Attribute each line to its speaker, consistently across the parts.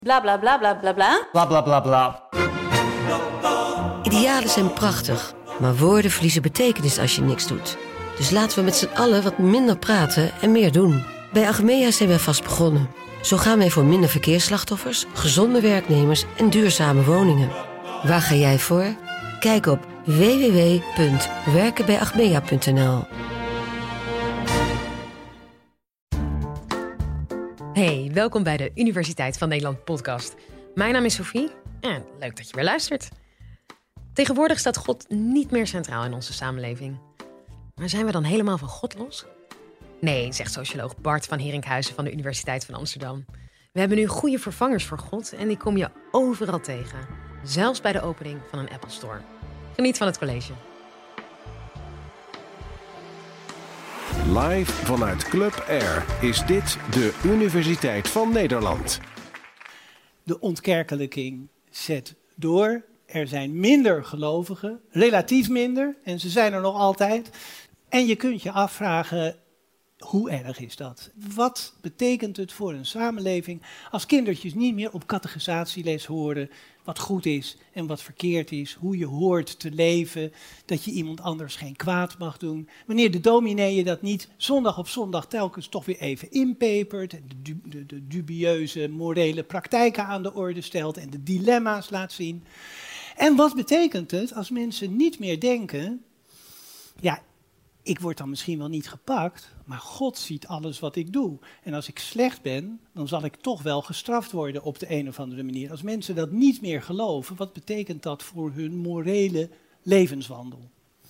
Speaker 1: Bla bla bla bla bla bla.
Speaker 2: Bla bla bla bla.
Speaker 3: Idealen zijn prachtig, maar woorden verliezen betekenis als je niks doet. Dus laten we met z'n allen wat minder praten en meer doen. Bij Achmea zijn wij vast begonnen. Zo gaan wij voor minder verkeersslachtoffers, gezonde werknemers en duurzame woningen. Waar ga jij voor? Kijk op www.werkenbijachmea.nl.
Speaker 4: Hey, welkom bij de Universiteit van Nederland podcast. Mijn naam is Sophie en leuk dat je weer luistert. Tegenwoordig staat God niet meer centraal in onze samenleving. Maar zijn we dan helemaal van God los? Nee, zegt socioloog Bart van Herinkhuizen van de Universiteit van Amsterdam. We hebben nu goede vervangers voor God en die kom je overal tegen. Zelfs bij de opening van een Apple Store. Geniet van het college.
Speaker 5: Live vanuit Club Air is dit de Universiteit van Nederland.
Speaker 6: De ontkerkelijking zet door. Er zijn minder gelovigen, relatief minder, en ze zijn er nog altijd. En je kunt je afvragen, hoe erg is dat? Wat betekent het voor een samenleving als kindertjes niet meer op catechisatieles horen wat goed is en wat verkeerd is, hoe je hoort te leven, dat je iemand anders geen kwaad mag doen. Wanneer de dominee je dat niet zondag op zondag telkens toch weer even inpepert en de dubieuze morele praktijken aan de orde stelt en de dilemma's laat zien. En wat betekent het als mensen niet meer denken, ja, ik word dan misschien wel niet gepakt, maar God ziet alles wat ik doe. En als ik slecht ben, dan zal ik toch wel gestraft worden op de een of andere manier. Als mensen dat niet meer geloven, wat betekent dat voor hun morele levenswandel?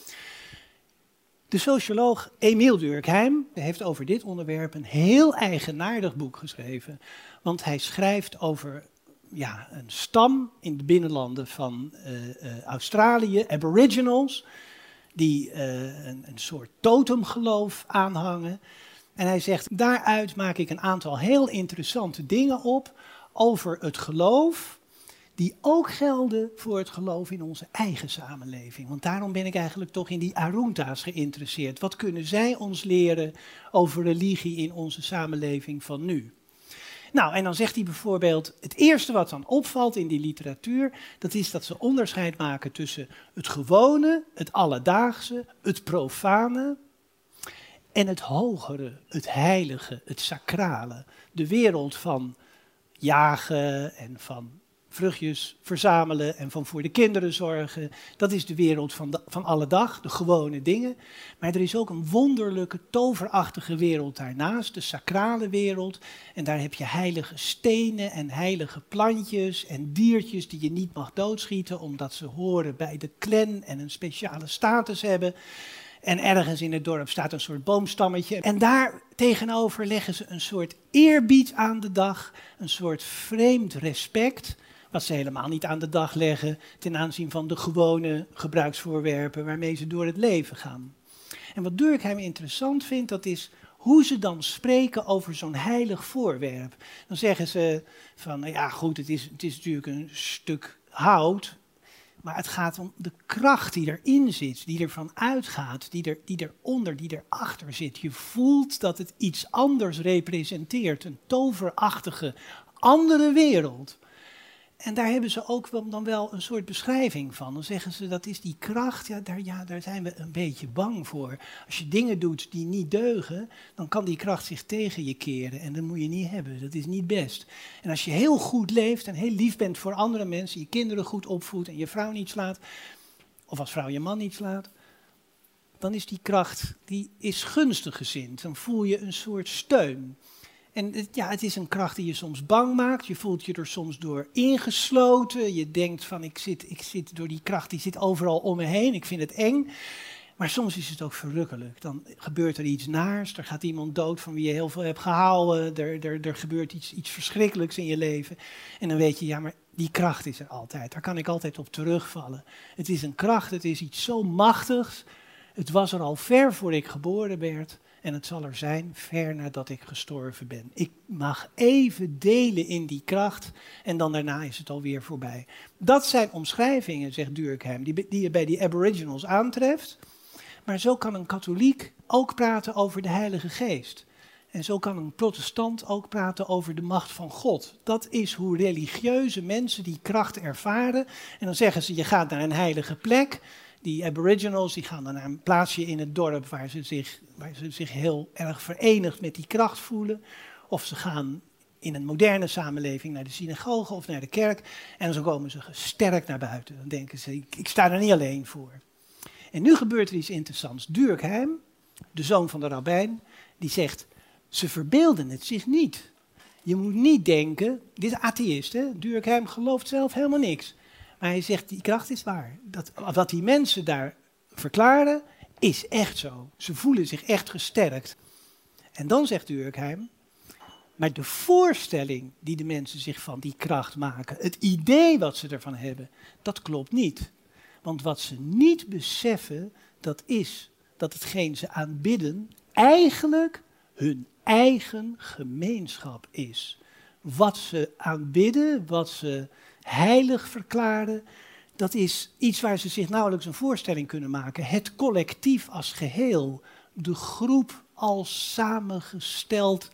Speaker 6: De socioloog Emile Durkheim heeft over dit onderwerp een heel eigenaardig boek geschreven. Want hij schrijft over een stam in de binnenlanden van Australië, Aboriginals, die een soort totemgeloof aanhangen. En hij zegt, daaruit maak ik een aantal heel interessante dingen op over het geloof, die ook gelden voor het geloof in onze eigen samenleving. Want daarom ben ik eigenlijk toch in die Arunta's geïnteresseerd. Wat kunnen zij ons leren over religie in onze samenleving van nu? Nou, en dan zegt hij bijvoorbeeld, het eerste wat dan opvalt in die literatuur, dat is dat ze onderscheid maken tussen het gewone, het alledaagse, het profane en het hogere, het heilige, het sacrale. De wereld van jagen en van vruchtjes verzamelen en van voor de kinderen zorgen. Dat is de wereld van alle dag, de gewone dingen. Maar er is ook een wonderlijke, toverachtige wereld daarnaast, de sacrale wereld. En daar heb je heilige stenen en heilige plantjes en diertjes die je niet mag doodschieten, omdat ze horen bij de clan en een speciale status hebben. En ergens in het dorp staat een soort boomstammetje. En daar tegenover leggen ze een soort eerbied aan de dag, een soort vreemd respect, wat ze helemaal niet aan de dag leggen ten aanzien van de gewone gebruiksvoorwerpen waarmee ze door het leven gaan. En wat Durkheim interessant vindt, dat is hoe ze dan spreken over zo'n heilig voorwerp. Dan zeggen ze van, nou ja goed, het is natuurlijk een stuk hout, maar het gaat om de kracht die erin zit, die ervan uitgaat, die eronder, die erachter zit. Je voelt dat het iets anders representeert, een toverachtige, andere wereld. En daar hebben ze ook dan wel een soort beschrijving van. Dan zeggen ze, dat is die kracht, daar zijn we een beetje bang voor. Als je dingen doet die niet deugen, dan kan die kracht zich tegen je keren. En dat moet je niet hebben, dat is niet best. En als je heel goed leeft en heel lief bent voor andere mensen, je kinderen goed opvoedt en je vrouw niet slaat, of als vrouw je man niet slaat, dan is die kracht, die is gunstig gezind. Dan voel je een soort steun. En het is een kracht die je soms bang maakt. Je voelt je er soms door ingesloten. Je denkt van, ik zit door die kracht, die zit overal om me heen. Ik vind het eng. Maar soms is het ook verrukkelijk. Dan gebeurt er iets naars. Er gaat iemand dood van wie je heel veel hebt gehouden. Er gebeurt iets verschrikkelijks in je leven. En dan weet je, ja, maar die kracht is er altijd. Daar kan ik altijd op terugvallen. Het is een kracht, het is iets zo machtigs. Het was er al ver voor ik geboren werd. En het zal er zijn ver nadat ik gestorven ben. Ik mag even delen in die kracht en dan daarna is het alweer voorbij. Dat zijn omschrijvingen, zegt Durkheim, die je bij die Aboriginals aantreft. Maar zo kan een katholiek ook praten over de Heilige Geest. En zo kan een protestant ook praten over de macht van God. Dat is hoe religieuze mensen die kracht ervaren. En dan zeggen ze, je gaat naar een heilige plek. Die aboriginals die gaan dan naar een plaatsje in het dorp waar ze zich heel erg verenigd met die kracht voelen. Of ze gaan in een moderne samenleving naar de synagoge of naar de kerk. En zo komen ze gesterkt naar buiten. Dan denken ze, ik sta er niet alleen voor. En nu gebeurt er iets interessants. Durkheim, de zoon van de rabbijn, die zegt, ze verbeelden het zich niet. Je moet niet denken, dit is atheïst, hè? Durkheim gelooft zelf helemaal niks. Maar hij zegt, die kracht is waar. Wat die mensen daar verklaren, is echt zo. Ze voelen zich echt gesterkt. En dan zegt Durkheim, maar de voorstelling die de mensen zich van die kracht maken, het idee wat ze ervan hebben, dat klopt niet. Want wat ze niet beseffen, dat is dat hetgeen ze aanbidden eigenlijk hun eigen gemeenschap is. Wat ze aanbidden, wat ze heilig verklaren, dat is iets waar ze zich nauwelijks een voorstelling kunnen maken. Het collectief als geheel, de groep als samengesteld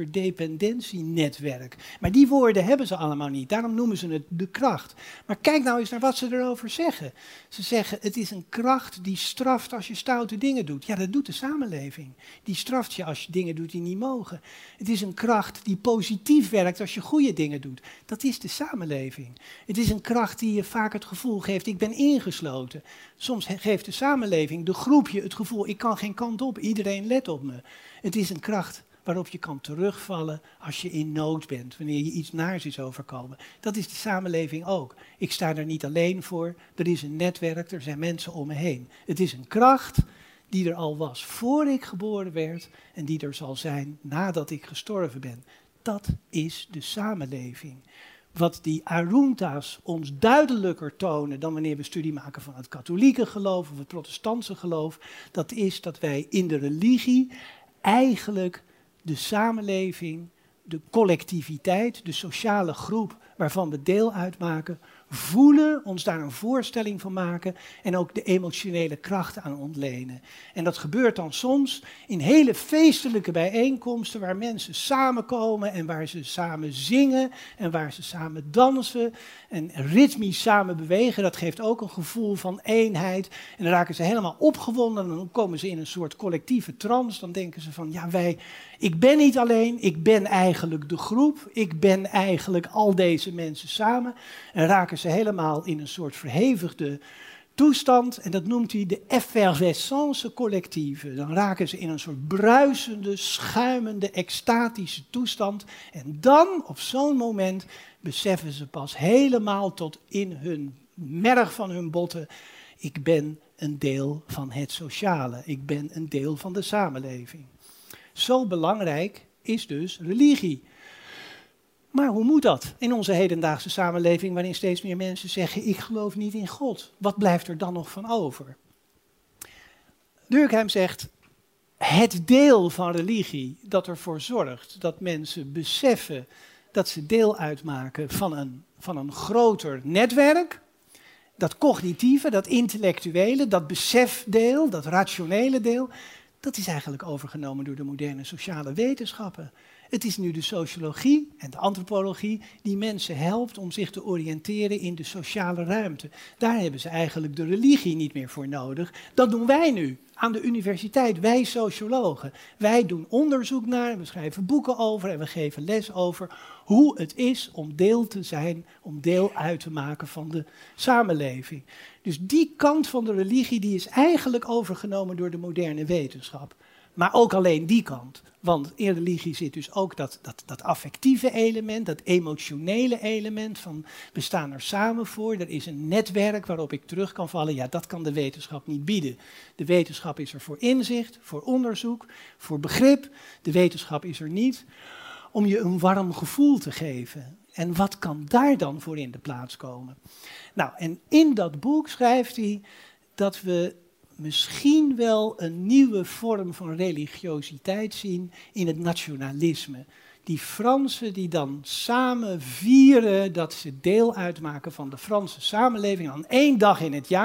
Speaker 6: interdependentienetwerk. Maar die woorden hebben ze allemaal niet, daarom noemen ze het de kracht. Maar kijk nou eens naar wat ze erover zeggen. Ze zeggen, het is een kracht die straft als je stoute dingen doet. Ja, dat doet de samenleving. Die straft je als je dingen doet die niet mogen. Het is een kracht die positief werkt als je goede dingen doet. Dat is de samenleving. Het is een kracht die je vaak het gevoel geeft, ik ben ingesloten. Soms geeft de samenleving, de groepje, het gevoel, ik kan geen kant op, iedereen let op me. Het is een kracht waarop je kan terugvallen als je in nood bent, wanneer je iets naars is overkomen. Dat is de samenleving ook. Ik sta er niet alleen voor, er is een netwerk, er zijn mensen om me heen. Het is een kracht die er al was voor ik geboren werd en die er zal zijn nadat ik gestorven ben. Dat is de samenleving. Wat die Arunta's ons duidelijker tonen dan wanneer we studie maken van het katholieke geloof of het protestantse geloof, dat is dat wij in de religie eigenlijk de samenleving, de collectiviteit, de sociale groep waarvan we deel uitmaken, voelen, ons daar een voorstelling van maken en ook de emotionele kracht aan ontlenen. En dat gebeurt dan soms in hele feestelijke bijeenkomsten waar mensen samenkomen en waar ze samen zingen en waar ze samen dansen en ritmisch samen bewegen. Dat geeft ook een gevoel van eenheid en dan raken ze helemaal opgewonden en dan komen ze in een soort collectieve trance. Dan denken ze van, ja ik ben niet alleen, ik ben eigenlijk de groep, ik ben eigenlijk al deze mensen samen en raken ze helemaal in een soort verhevigde toestand en dat noemt hij de effervescence collectieve. Dan raken ze in een soort bruisende, schuimende, extatische toestand en dan op zo'n moment beseffen ze pas helemaal tot in hun merg van hun botten, ik ben een deel van het sociale, ik ben een deel van de samenleving. Zo belangrijk is dus religie. Maar hoe moet dat in onze hedendaagse samenleving waarin steeds meer mensen zeggen, ik geloof niet in God. Wat blijft er dan nog van over? Durkheim zegt, het deel van religie dat ervoor zorgt dat mensen beseffen dat ze deel uitmaken van een groter netwerk, dat cognitieve, dat intellectuele, dat besefdeel, dat rationele deel, dat is eigenlijk overgenomen door de moderne sociale wetenschappen. Het is nu de sociologie en de antropologie die mensen helpt om zich te oriënteren in de sociale ruimte. Daar hebben ze eigenlijk de religie niet meer voor nodig. Dat doen wij nu aan de universiteit, wij sociologen. Wij doen onderzoek naar, we schrijven boeken over en we geven les over hoe het is om deel te zijn, om deel uit te maken van de samenleving. Dus die kant van de religie die is eigenlijk overgenomen door de moderne wetenschap. Maar ook alleen die kant. Want in religie zit dus ook dat affectieve element, dat emotionele element van we staan er samen voor. Er is een netwerk waarop ik terug kan vallen. Ja, dat kan de wetenschap niet bieden. De wetenschap is er voor inzicht, voor onderzoek, voor begrip. De wetenschap is er niet om je een warm gevoel te geven. En wat kan daar dan voor in de plaats komen? Nou, en in dat boek schrijft hij dat we misschien wel een nieuwe vorm van religiositeit zien in het nationalisme. Die Fransen die dan samen vieren dat ze deel uitmaken van de Franse samenleving. Aan één dag in het jaar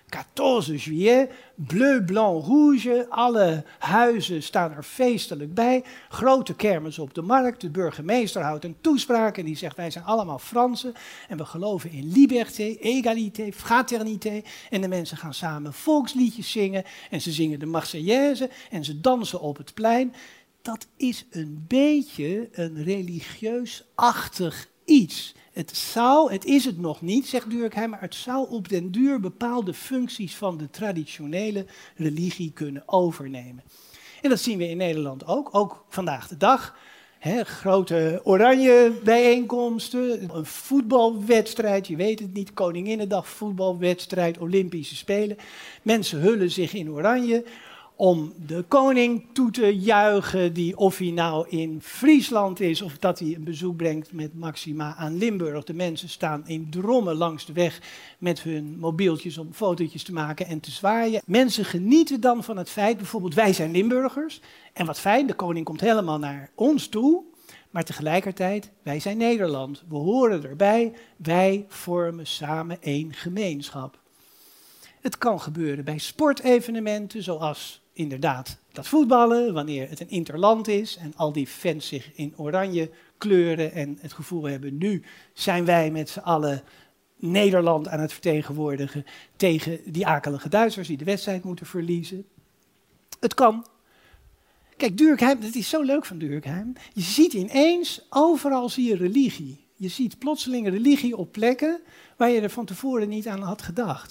Speaker 6: 14 juillet, bleu, blanc, rouge. Alle huizen staan er feestelijk bij. Grote kermis op de markt. De burgemeester houdt een toespraak en die zegt: wij zijn allemaal Fransen en we geloven in liberté, égalité, fraternité. En de mensen gaan samen volksliedjes zingen en ze zingen de Marseillaise en ze dansen op het plein. Dat is een beetje een religieus-achtig iets. Het is het nog niet, zegt Durkheim, maar het zou op den duur bepaalde functies van de traditionele religie kunnen overnemen. En dat zien we in Nederland ook vandaag de dag. Grote oranje bijeenkomsten, een voetbalwedstrijd, je weet het niet, Koninginnedag voetbalwedstrijd, Olympische Spelen. Mensen hullen zich in oranje om de koning toe te juichen, die of hij nou in Friesland is of dat hij een bezoek brengt met Maxima aan Limburg. De mensen staan in drommen langs de weg met hun mobieltjes om fotootjes te maken en te zwaaien. Mensen genieten dan van het feit, bijvoorbeeld wij zijn Limburgers en wat fijn, de koning komt helemaal naar ons toe, maar tegelijkertijd, wij zijn Nederland, we horen erbij, wij vormen samen één gemeenschap. Het kan gebeuren bij sportevenementen, zoals inderdaad dat voetballen, wanneer het een interland is en al die fans zich in oranje kleuren en het gevoel hebben, nu zijn wij met z'n allen Nederland aan het vertegenwoordigen tegen die akelige Duitsers die de wedstrijd moeten verliezen. Het kan. Kijk, Durkheim, dat is zo leuk van Durkheim. Je ziet ineens, overal zie je religie. Je ziet plotseling religie op plekken waar je er van tevoren niet aan had gedacht.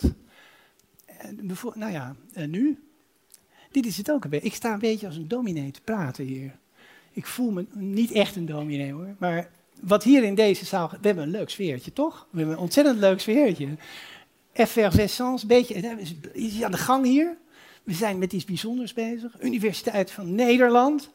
Speaker 6: Nou ja, nu? Dit is het ook een beetje. Ik sta een beetje als een dominee te praten hier. Ik voel me niet echt een dominee hoor. Maar wat hier in deze zaal... We hebben een leuk sfeertje, toch? We hebben een ontzettend leuk sfeertje. Effervescence, een beetje... Is aan de gang hier. We zijn met iets bijzonders bezig. Universiteit van Nederland.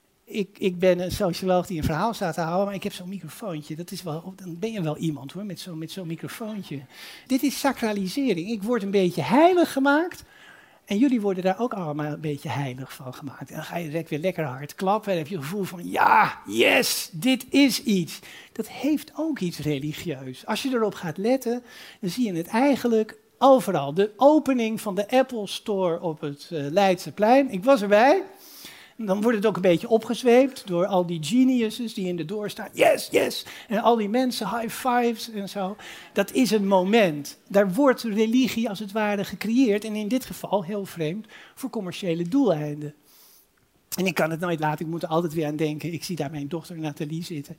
Speaker 6: Ik ben een socioloog die een verhaal staat te houden, maar ik heb zo'n microfoontje. Dat is wel, dan ben je wel iemand hoor, met zo'n microfoontje. Dit is sacralisering. Ik word een beetje heilig gemaakt en jullie worden daar ook allemaal een beetje heilig van gemaakt. En dan ga je direct weer lekker hard klappen en heb je het gevoel van ja, yes, dit is iets. Dat heeft ook iets religieus. Als je erop gaat letten, dan zie je het eigenlijk overal. De opening van de Apple Store op het Leidseplein. Ik was erbij. Dan wordt het ook een beetje opgezweept door al die geniuses die in de door staan. Yes, yes. En al die mensen, high fives en zo. Dat is een moment. Daar wordt religie als het ware gecreëerd. En in dit geval, heel vreemd, voor commerciële doeleinden. En ik kan het nooit laten, ik moet er altijd weer aan denken. Ik zie daar mijn dochter Nathalie zitten.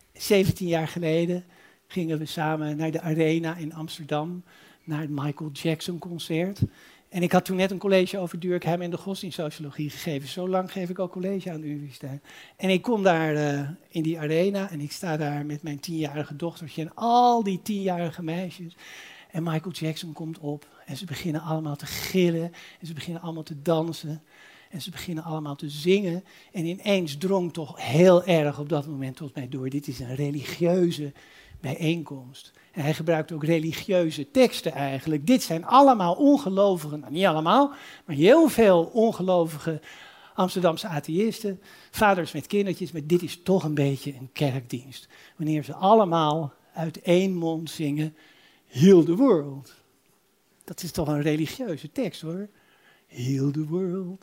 Speaker 6: 17 jaar geleden gingen we samen naar de Arena in Amsterdam. Naar het Michael Jackson concert. En ik had toen net een college over Durkheim en de godsdienstsociologie gegeven. Zo lang geef ik al college aan de universiteit. En ik kom daar in die arena en ik sta daar met mijn 10-jarige dochtertje en al die 10-jarige meisjes. En Michael Jackson komt op en ze beginnen allemaal te gillen en ze beginnen allemaal te dansen. En ze beginnen allemaal te zingen. En ineens drong toch heel erg op dat moment tot mij door. Dit is een religieuze bijeenkomst. En hij gebruikt ook religieuze teksten eigenlijk. Dit zijn allemaal ongelovigen, nou niet allemaal, maar heel veel ongelovige Amsterdamse atheïsten, vaders met kindertjes, maar dit is toch een beetje een kerkdienst. Wanneer ze allemaal uit één mond zingen, Heal the world. Dat is toch een religieuze tekst hoor. Heal the world.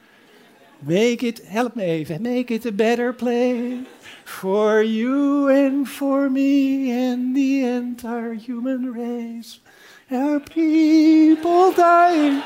Speaker 6: Make it, help me even, make it a better place for you and for me and the entire human race. Our people dying.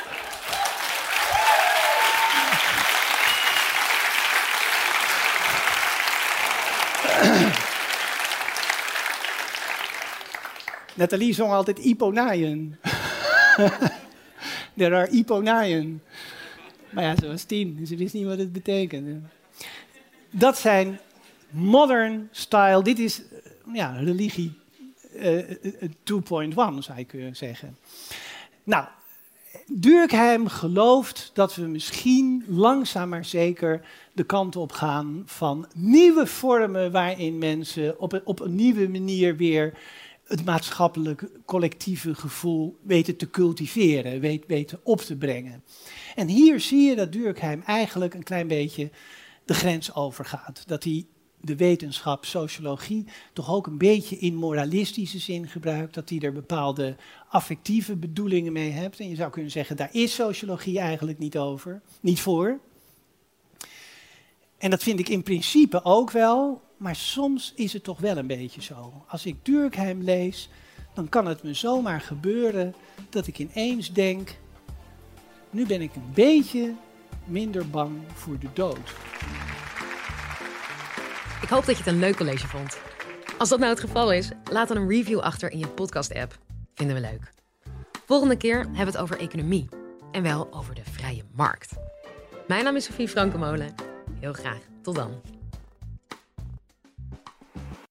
Speaker 6: Nathalie zong altijd Iponaien. There are Iponaien. Maar ja, ze was 10, dus ze wist niet wat het betekende. Dat zijn modern style, dit is religie 2.1 zou je kunnen zeggen. Nou, Durkheim gelooft dat we misschien langzaam maar zeker de kant op gaan van nieuwe vormen waarin mensen op een nieuwe manier weer het maatschappelijk collectieve gevoel weten te cultiveren, weten op te brengen. En hier zie je dat Durkheim eigenlijk een klein beetje de grens overgaat. Dat hij de wetenschap sociologie toch ook een beetje in moralistische zin gebruikt, dat die er bepaalde affectieve bedoelingen mee hebt. En je zou kunnen zeggen, daar is sociologie eigenlijk niet voor. En dat vind ik in principe ook wel, maar soms is het toch wel een beetje zo. Als ik Durkheim lees, dan kan het me zomaar gebeuren dat ik ineens denk, nu ben ik een beetje minder bang voor de dood.
Speaker 4: Ik hoop dat je het een leuk college vond. Als dat nou het geval is, laat dan een review achter in je podcast-app. Vinden we leuk. Volgende keer hebben we het over economie. En wel over de vrije markt. Mijn naam is Sophie Frankemolen. Heel graag. Tot dan.